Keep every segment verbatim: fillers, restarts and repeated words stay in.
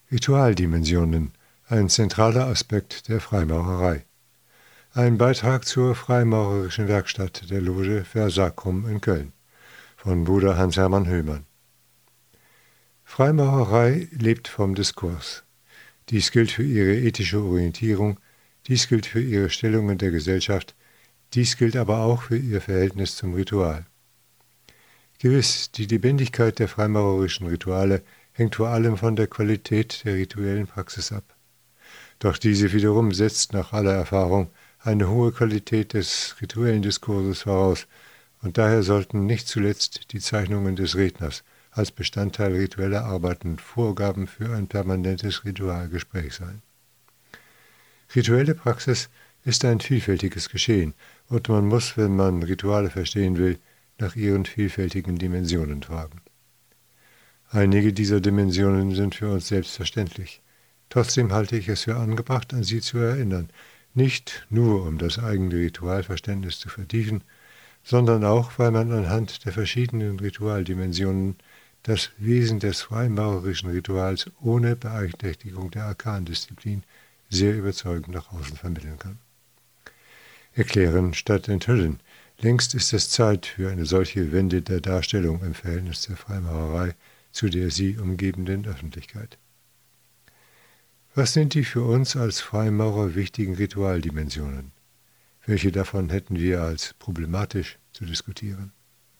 Ritualdimensionen, ein zentraler Aspekt der Freimaurerei. Ein Beitrag zur freimaurerischen Werkstatt der Loge Versacrum in Köln von Bruder Hans-Hermann Höhmann. Freimaurerei lebt vom Diskurs. Dies gilt für ihre ethische Orientierung, dies gilt für ihre Stellung in der Gesellschaft, dies gilt aber auch für ihr Verhältnis zum Ritual. Gewiss, die Lebendigkeit der freimaurerischen Rituale hängt vor allem von der Qualität der rituellen Praxis ab. Doch diese wiederum setzt nach aller Erfahrung eine hohe Qualität des rituellen Diskurses voraus, und daher sollten nicht zuletzt die Zeichnungen des Redners als Bestandteil ritueller Arbeiten Vorgaben für ein permanentes Ritualgespräch sein. Rituelle Praxis ist ein vielfältiges Geschehen, und man muss, wenn man Rituale verstehen will, nach ihren vielfältigen Dimensionen fragen. Einige dieser Dimensionen sind für uns selbstverständlich. Trotzdem halte ich es für angebracht, an sie zu erinnern, nicht nur um das eigene Ritualverständnis zu vertiefen, sondern auch, weil man anhand der verschiedenen Ritualdimensionen das Wesen des freimaurerischen Rituals ohne Beeinträchtigung der Arkandisziplin sehr überzeugend nach außen vermitteln kann. Erklären statt enthüllen. Längst ist es Zeit für eine solche Wende der Darstellung im Verhältnis der Freimaurerei zu der sie umgebenden Öffentlichkeit. Was sind die für uns als Freimaurer wichtigen Ritualdimensionen? Welche davon hätten wir als problematisch zu diskutieren?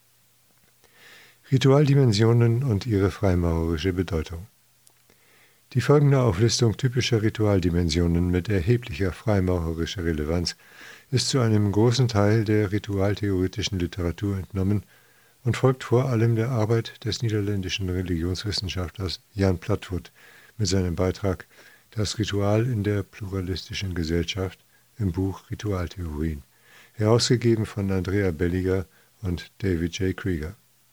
Ritualdimensionen und ihre freimaurerische Bedeutung. Die folgende Auflistung typischer Ritualdimensionen mit erheblicher freimaurerischer Relevanz ist zu einem großen Teil der ritualtheoretischen Literatur entnommen und folgt vor allem der Arbeit des niederländischen Religionswissenschaftlers Jan Platwood mit seinem Beitrag »Das Ritual in der pluralistischen Gesellschaft« im Buch Ritualtheorien, herausgegeben von Andrea Belliger und David J. Krieger.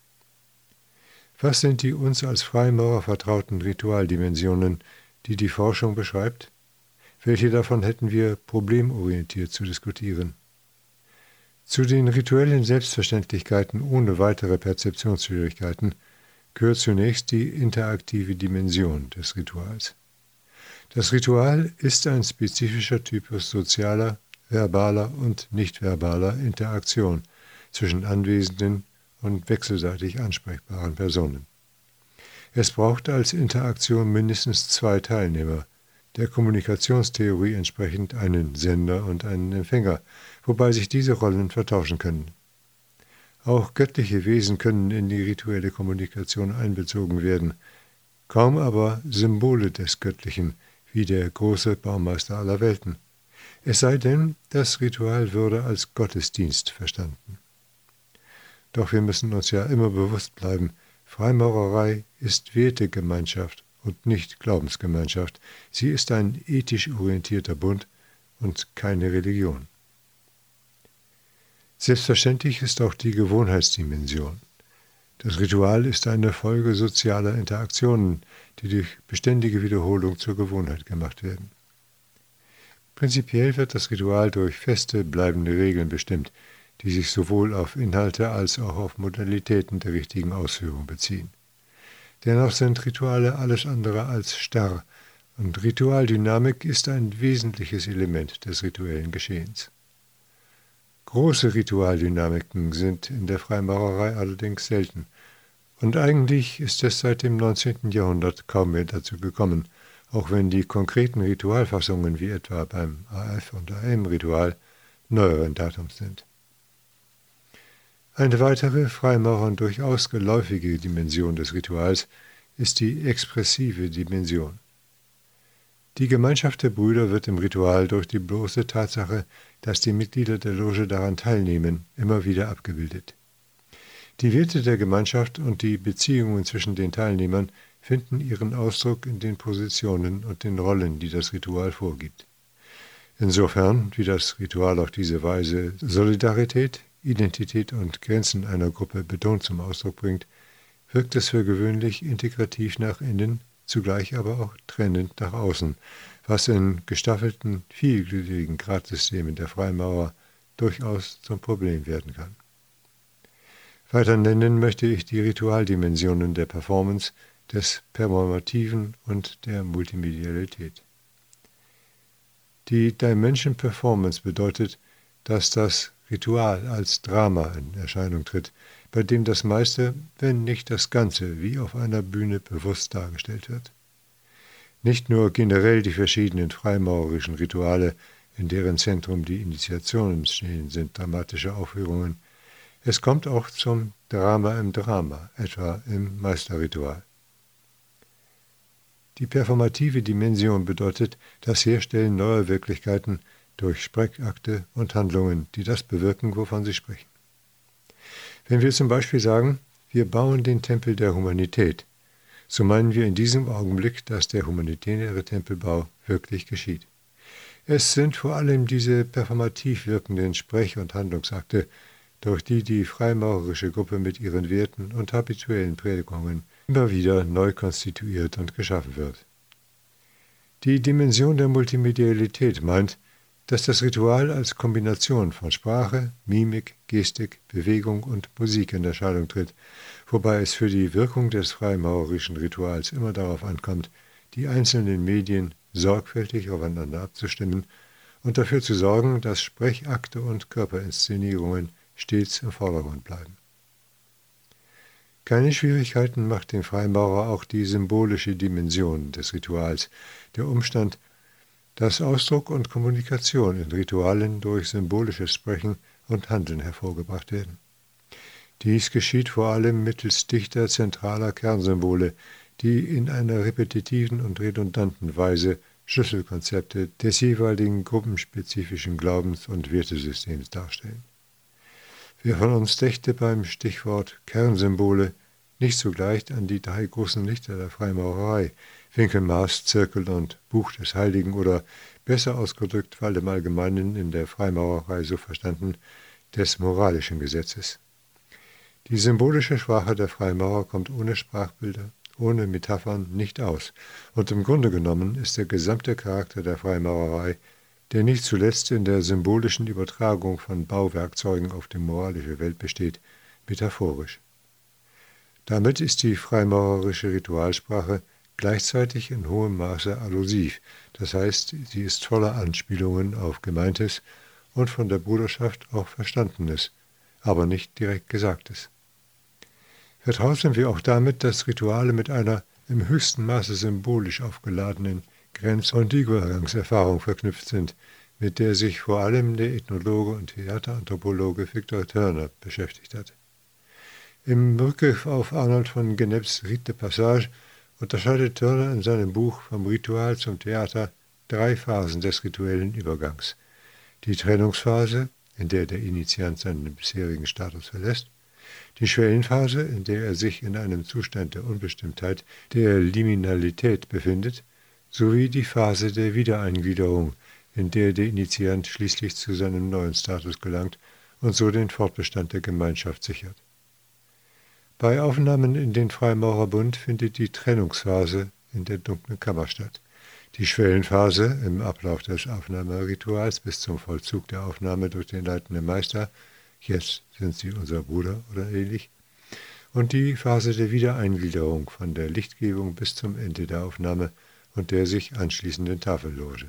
Was sind die uns als Freimaurer vertrauten Ritualdimensionen, die die Forschung beschreibt? Welche davon hätten wir problemorientiert zu diskutieren? Zu den rituellen Selbstverständlichkeiten ohne weitere Perzeptionsschwierigkeiten gehört zunächst die interaktive Dimension des Rituals. Das Ritual ist ein spezifischer Typus sozialer, verbaler und nicht-verbaler Interaktion zwischen anwesenden und wechselseitig ansprechbaren Personen. Es braucht als Interaktion mindestens zwei Teilnehmer, der Kommunikationstheorie entsprechend einen Sender und einen Empfänger, wobei sich diese Rollen vertauschen können. Auch göttliche Wesen können in die rituelle Kommunikation einbezogen werden, kaum aber Symbole des Göttlichen, wie der große Baumeister aller Welten. Es sei denn, das Ritual würde als Gottesdienst verstanden. Doch wir müssen uns ja immer bewusst bleiben, Freimaurerei ist Wertegemeinschaft und nicht Glaubensgemeinschaft. Sie ist ein ethisch orientierter Bund und keine Religion. Selbstverständlich ist auch die Gewohnheitsdimension. Das Ritual ist eine Folge sozialer Interaktionen, die durch beständige Wiederholung zur Gewohnheit gemacht werden. Prinzipiell wird das Ritual durch feste, bleibende Regeln bestimmt, die sich sowohl auf Inhalte als auch auf Modalitäten der richtigen Ausführung beziehen. Dennoch sind Rituale alles andere als starr, und Ritualdynamik ist ein wesentliches Element des rituellen Geschehens. Große Ritualdynamiken sind in der Freimaurerei allerdings selten, und eigentlich ist es seit dem neunzehnten Jahrhundert kaum mehr dazu gekommen, auch wenn die konkreten Ritualfassungen wie etwa beim A F- und A M-Ritual neueren Datums sind. Eine weitere Freimaurern durchaus geläufige Dimension des Rituals ist die expressive Dimension. Die Gemeinschaft der Brüder wird im Ritual durch die bloße Tatsache, dass die Mitglieder der Loge daran teilnehmen, immer wieder abgebildet. Die Werte der Gemeinschaft und die Beziehungen zwischen den Teilnehmern finden ihren Ausdruck in den Positionen und den Rollen, die das Ritual vorgibt. Insofern, wie das Ritual auf diese Weise Solidarität, Identität und Grenzen einer Gruppe betont zum Ausdruck bringt, wirkt es für gewöhnlich integrativ nach innen, zugleich aber auch trennend nach außen, was in gestaffelten, vielgliedrigen Gradsystemen der Freimaurer durchaus zum Problem werden kann. Weiter nennen möchte ich die Ritualdimensionen der Performance, des Performativen und der Multimedialität. Die Dimension Performance bedeutet, dass das Ritual als Drama in Erscheinung tritt, bei dem das meiste, wenn nicht das Ganze, wie auf einer Bühne bewusst dargestellt wird. Nicht nur generell die verschiedenen freimaurerischen Rituale, in deren Zentrum die Initiationen stehen, sind dramatische Aufführungen. Es kommt auch zum Drama im Drama, etwa im Meisterritual. Die performative Dimension bedeutet das Herstellen neuer Wirklichkeiten durch Sprechakte und Handlungen, die das bewirken, wovon sie sprechen. Wenn wir zum Beispiel sagen, wir bauen den Tempel der Humanität, so meinen wir in diesem Augenblick, dass der humanitäre Tempelbau wirklich geschieht. Es sind vor allem diese performativ wirkenden Sprech- und Handlungsakte, durch die die freimaurerische Gruppe mit ihren Werten und habituellen Prägungen immer wieder neu konstituiert und geschaffen wird. Die Dimension der Multimedialität meint, dass das Ritual als Kombination von Sprache, Mimik, Gestik, Bewegung und Musik in Erscheinung tritt, wobei es für die Wirkung des freimaurerischen Rituals immer darauf ankommt, die einzelnen Medien sorgfältig aufeinander abzustimmen und dafür zu sorgen, dass Sprechakte und Körperinszenierungen stets im Vordergrund bleiben. Keine Schwierigkeiten macht dem Freimaurer auch die symbolische Dimension des Rituals, der Umstand, dass Ausdruck und Kommunikation in Ritualen durch symbolisches Sprechen und Handeln hervorgebracht werden. Dies geschieht vor allem mittels dichter zentraler Kernsymbole, die in einer repetitiven und redundanten Weise Schlüsselkonzepte des jeweiligen gruppenspezifischen Glaubens- und Wertesystems darstellen. Wer von uns dächte beim Stichwort Kernsymbole nicht zugleich an die drei großen Lichter der Freimaurerei, Winkelmaß, Zirkel und Buch des Heiligen oder, besser ausgedrückt, weil im Allgemeinen in der Freimaurerei so verstanden, des moralischen Gesetzes. Die symbolische Sprache der Freimaurer kommt ohne Sprachbilder, ohne Metaphern nicht aus, und im Grunde genommen ist der gesamte Charakter der Freimaurerei, der nicht zuletzt in der symbolischen Übertragung von Bauwerkzeugen auf die moralische Welt besteht, metaphorisch. Damit ist die freimaurerische Ritualsprache gleichzeitig in hohem Maße allusiv, das heißt, sie ist voller Anspielungen auf Gemeintes und von der Bruderschaft auch Verstandenes, aber nicht direkt Gesagtes. Vertraut sind wir auch damit, dass Rituale mit einer im höchsten Maße symbolisch aufgeladenen Grenz- und Übergangserfahrung verknüpft sind, mit der sich vor allem der Ethnologe und Theateranthropologe Victor Turner beschäftigt hat. Im Rückgriff auf Arnold von Genepes Rite de Passage unterscheidet Turner in seinem Buch Vom Ritual zum Theater drei Phasen des rituellen Übergangs. Die Trennungsphase, in der der Initiant seinen bisherigen Status verlässt, die Schwellenphase, in der er sich in einem Zustand der Unbestimmtheit, der Liminalität befindet, sowie die Phase der Wiedereingliederung, in der der Initiant schließlich zu seinem neuen Status gelangt und so den Fortbestand der Gemeinschaft sichert. Bei Aufnahmen in den Freimaurerbund findet die Trennungsphase in der dunklen Kammer statt, die Schwellenphase im Ablauf des Aufnahmerituals bis zum Vollzug der Aufnahme durch den leitenden Meister, jetzt sind Sie unser Bruder oder ähnlich, und die Phase der Wiedereingliederung von der Lichtgebung bis zum Ende der Aufnahme und der sich anschließenden Tafelloge.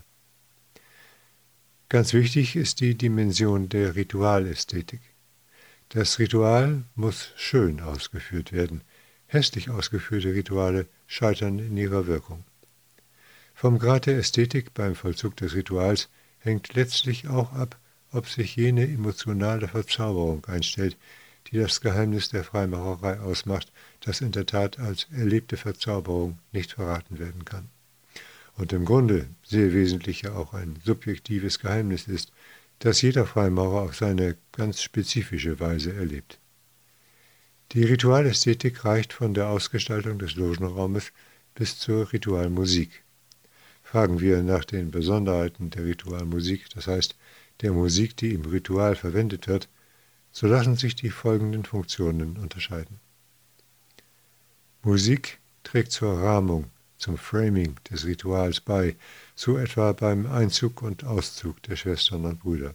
Ganz wichtig ist die Dimension der Ritualästhetik. Das Ritual muss schön ausgeführt werden. Hässlich ausgeführte Rituale scheitern in ihrer Wirkung. Vom Grad der Ästhetik beim Vollzug des Rituals hängt letztlich auch ab, ob sich jene emotionale Verzauberung einstellt, die das Geheimnis der Freimaurerei ausmacht, das in der Tat als erlebte Verzauberung nicht verraten werden kann. Und im Grunde sehr wesentlich ja auch ein subjektives Geheimnis ist, das jeder Freimaurer auf seine ganz spezifische Weise erlebt. Die Ritualästhetik reicht von der Ausgestaltung des Logenraumes bis zur Ritualmusik. Fragen wir nach den Besonderheiten der Ritualmusik, das heißt der Musik, die im Ritual verwendet wird, so lassen sich die folgenden Funktionen unterscheiden. Musik trägt zur Rahmung, zum Framing des Rituals bei, so etwa beim Einzug und Auszug der Schwestern und Brüder.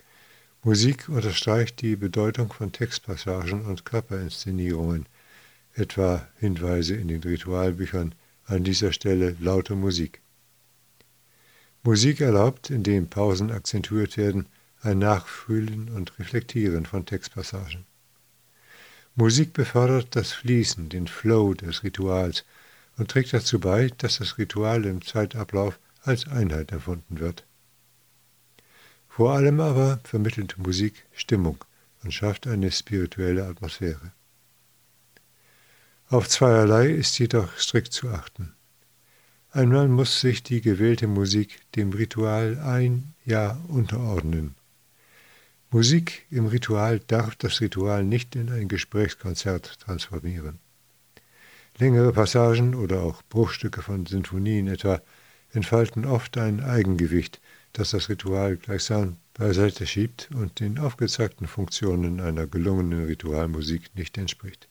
Musik unterstreicht die Bedeutung von Textpassagen und Körperinszenierungen, etwa Hinweise in den Ritualbüchern, an dieser Stelle laute Musik. Musik erlaubt, indem Pausen akzentuiert werden, ein Nachfühlen und Reflektieren von Textpassagen. Musik befördert das Fließen, den Flow des Rituals und trägt dazu bei, dass das Ritual im Zeitablauf als Einheit empfunden wird. Vor allem aber vermittelt Musik Stimmung und schafft eine spirituelle Atmosphäre. Auf zweierlei ist jedoch strikt zu achten. Einmal muss sich die gewählte Musik dem Ritual ein, ja unterordnen. Musik im Ritual darf das Ritual nicht in ein Gesprächskonzert transformieren. Längere Passagen oder auch Bruchstücke von Sinfonien etwa entfalten oft ein Eigengewicht, das das Ritual gleichsam beiseite schiebt und den aufgezeigten Funktionen einer gelungenen Ritualmusik nicht entspricht.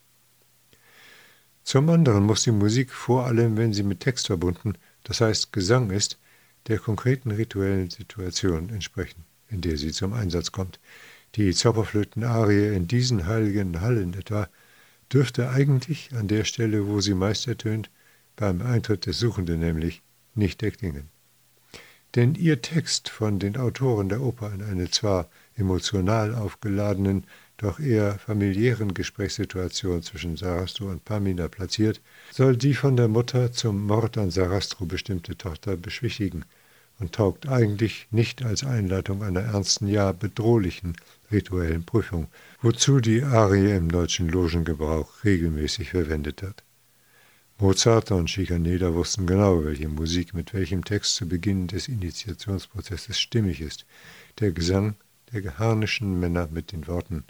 Zum anderen muss die Musik vor allem, wenn sie mit Text verbunden, das heißt Gesang ist, der konkreten rituellen Situation entsprechen, in der sie zum Einsatz kommt. Die Zauberflöten-Arie in diesen heiligen Hallen etwa dürfte eigentlich an der Stelle, wo sie meist ertönt, beim Eintritt des Suchenden nämlich, nicht erklingen. Denn ihr Text, von den Autoren der Oper in eine zwar emotional aufgeladenen, doch eher familiären Gesprächssituation zwischen Sarastro und Pamina platziert, soll die von der Mutter zum Mord an Sarastro bestimmte Tochter beschwichtigen und taugt eigentlich nicht als Einleitung einer ernsten, ja bedrohlichen rituellen Prüfung, wozu die Arie im deutschen Logengebrauch regelmäßig verwendet wird. Mozart und Schikaneder wussten genau, welche Musik mit welchem Text zu Beginn des Initiationsprozesses stimmig ist. Der Gesang der geharnischen Männer mit den Worten: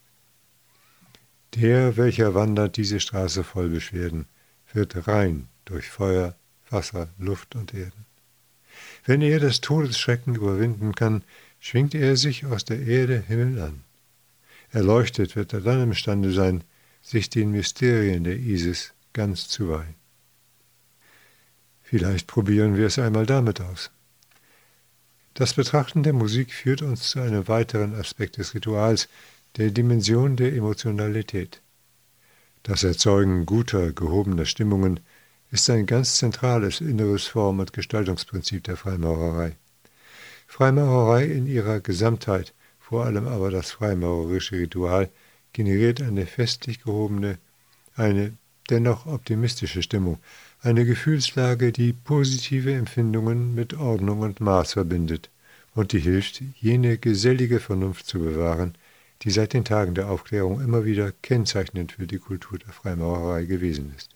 Der, welcher wandert diese Straße voll Beschwerden, wird rein durch Feuer, Wasser, Luft und Erden. Wenn er das Todesschrecken überwinden kann, schwingt er sich aus der Erde Himmel an. Erleuchtet wird er dann imstande sein, sich den Mysterien der Isis ganz zu weihen. Vielleicht probieren wir es einmal damit aus. Das Betrachten der Musik führt uns zu einem weiteren Aspekt des Rituals, der Dimension der Emotionalität. Das Erzeugen guter, gehobener Stimmungen ist ein ganz zentrales inneres Form- und Gestaltungsprinzip der Freimaurerei. Freimaurerei in ihrer Gesamtheit, vor allem aber das freimaurerische Ritual, generiert eine festlich gehobene, eine dennoch optimistische Stimmung, eine Gefühlslage, die positive Empfindungen mit Ordnung und Maß verbindet und die hilft, jene gesellige Vernunft zu bewahren, die seit den Tagen der Aufklärung immer wieder kennzeichnend für die Kultur der Freimaurerei gewesen ist.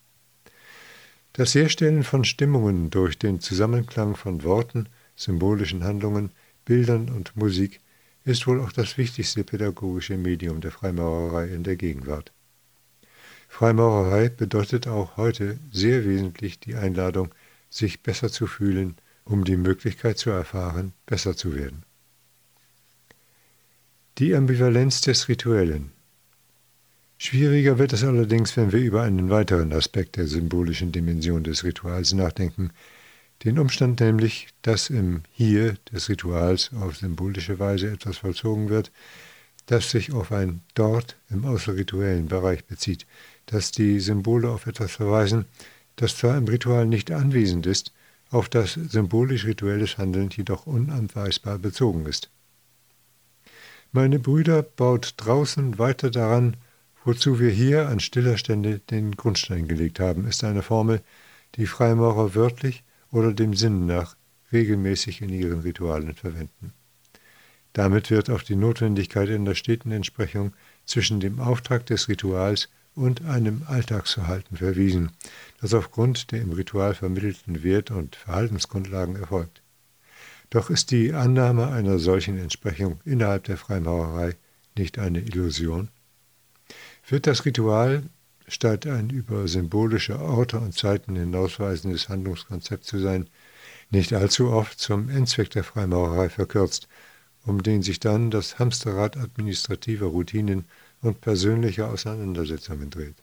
Das Herstellen von Stimmungen durch den Zusammenklang von Worten, symbolischen Handlungen, Bildern und Musik ist wohl auch das wichtigste pädagogische Medium der Freimaurerei in der Gegenwart. Freimaurerei bedeutet auch heute sehr wesentlich die Einladung, sich besser zu fühlen, um die Möglichkeit zu erfahren, besser zu werden. Die Ambivalenz des Rituellen. Schwieriger wird es allerdings, wenn wir über einen weiteren Aspekt der symbolischen Dimension des Rituals nachdenken, den Umstand nämlich, dass im Hier des Rituals auf symbolische Weise etwas vollzogen wird, das sich auf ein Dort im außerrituellen Bereich bezieht, dass die Symbole auf etwas verweisen, das zwar im Ritual nicht anwesend ist, auf das symbolisch-rituelles Handeln jedoch unabweisbar bezogen ist. Meine Brüder baut draußen weiter daran, wozu wir hier an stiller Stelle den Grundstein gelegt haben, ist eine Formel, die Freimaurer wörtlich oder dem Sinn nach regelmäßig in ihren Ritualen verwenden. Damit wird auf die Notwendigkeit einer steten Entsprechung zwischen dem Auftrag des Rituals und einem Alltagsverhalten verwiesen, das aufgrund der im Ritual vermittelten Wert- und Verhaltensgrundlagen erfolgt. Doch ist die Annahme einer solchen Entsprechung innerhalb der Freimaurerei nicht eine Illusion? Wird das Ritual, statt ein über symbolische Orte und Zeiten hinausweisendes Handlungskonzept zu sein, nicht allzu oft zum Endzweck der Freimaurerei verkürzt, um den sich dann das Hamsterrad administrativer Routinen und persönlicher Auseinandersetzungen dreht?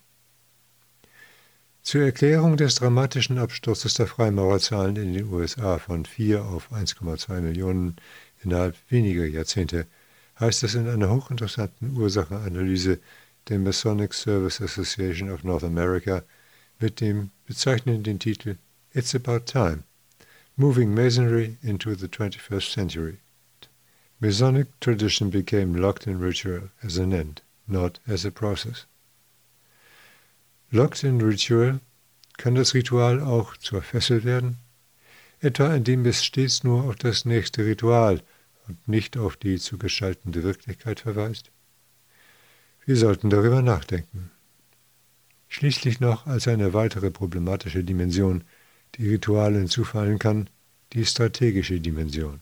Zur Erklärung des dramatischen Absturzes der Freimaurerzahlen in den U S A von vier auf eins Komma zwei Millionen innerhalb weniger Jahrzehnte heißt es in einer hochinteressanten Ursachenanalyse der Masonic Service Association of North America, mit dem bezeichnenden Titel It's About Time, Moving Masonry into the twenty-first Century. Masonic tradition became locked in ritual as an end, not as a process. Locked in ritual kann das Ritual auch zur Fessel werden, etwa indem es stets nur auf das nächste Ritual und nicht auf die zu gestaltende Wirklichkeit verweist. Wir sollten darüber nachdenken. Schließlich noch als eine weitere problematische Dimension, die Ritualen zufallen kann, die strategische Dimension.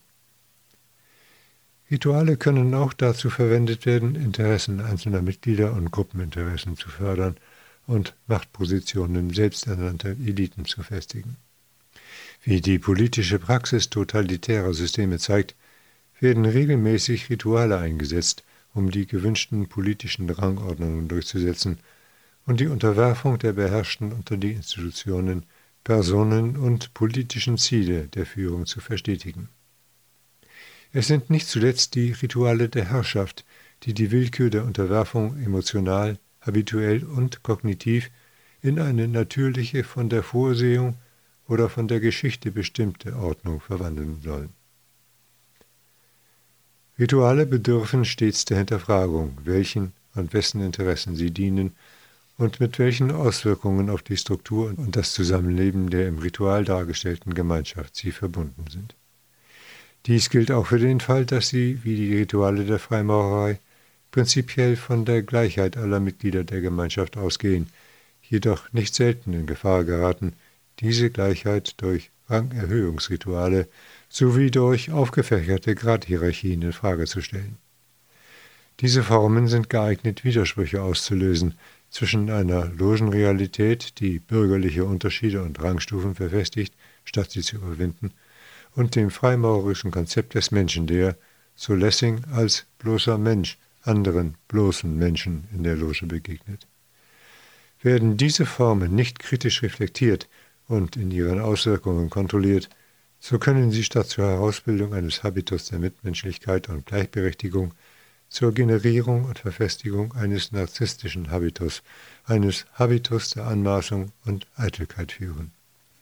Rituale können auch dazu verwendet werden, Interessen einzelner Mitglieder und Gruppeninteressen zu fördern und Machtpositionen selbsternannter Eliten zu festigen. Wie die politische Praxis totalitärer Systeme zeigt, werden regelmäßig Rituale eingesetzt, um die gewünschten politischen Rangordnungen durchzusetzen und die Unterwerfung der Beherrschten unter die Institutionen, Personen und politischen Ziele der Führung zu verstetigen. Es sind nicht zuletzt die Rituale der Herrschaft, die die Willkür der Unterwerfung emotional, habituell und kognitiv in eine natürliche, von der Vorsehung oder von der Geschichte bestimmte Ordnung verwandeln sollen. Rituale bedürfen stets der Hinterfragung, welchen und wessen Interessen sie dienen und mit welchen Auswirkungen auf die Struktur und das Zusammenleben der im Ritual dargestellten Gemeinschaft sie verbunden sind. Dies gilt auch für den Fall, dass sie, wie die Rituale der Freimaurerei, prinzipiell von der Gleichheit aller Mitglieder der Gemeinschaft ausgehen, jedoch nicht selten in Gefahr geraten, diese Gleichheit durch Rangerhöhungsrituale sowie durch aufgefächerte Gradhierarchien in Frage zu stellen. Diese Formen sind geeignet, Widersprüche auszulösen zwischen einer Logenrealität, die bürgerliche Unterschiede und Rangstufen verfestigt, statt sie zu überwinden, und dem freimaurerischen Konzept des Menschen, der, so Lessing, als bloßer Mensch anderen bloßen Menschen in der Loge begegnet. Werden diese Formen nicht kritisch reflektiert und in ihren Auswirkungen kontrolliert, so können sie statt zur Herausbildung eines Habitus der Mitmenschlichkeit und Gleichberechtigung zur Generierung und Verfestigung eines narzisstischen Habitus, eines Habitus der Anmaßung und Eitelkeit führen.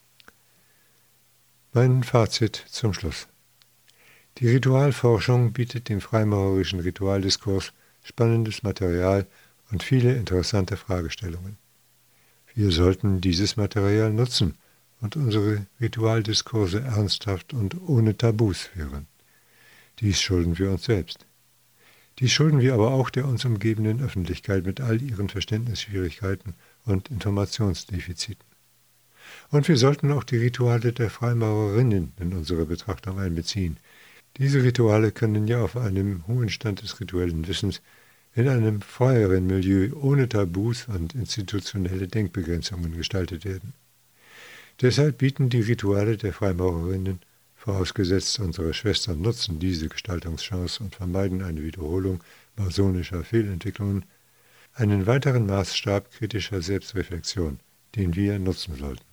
Mein Fazit zum Schluss. Die Ritualforschung bietet dem freimaurerischen Ritualdiskurs spannendes Material und viele interessante Fragestellungen. Wir sollten dieses Material nutzen und unsere Ritualdiskurse ernsthaft und ohne Tabus führen. Dies schulden wir uns selbst. Dies schulden wir aber auch der uns umgebenden Öffentlichkeit mit all ihren Verständnisschwierigkeiten und Informationsdefiziten. Und wir sollten auch die Rituale der Freimaurerinnen in unsere Betrachtung einbeziehen. Diese Rituale können ja auf einem hohen Stand des rituellen Wissens in einem freieren Milieu ohne Tabus und institutionelle Denkbegrenzungen gestaltet werden. Deshalb bieten die Rituale der Freimaurerinnen, vorausgesetzt unsere Schwestern nutzen diese Gestaltungschance und vermeiden eine Wiederholung masonischer Fehlentwicklungen, einen weiteren Maßstab kritischer Selbstreflexion, den wir nutzen sollten.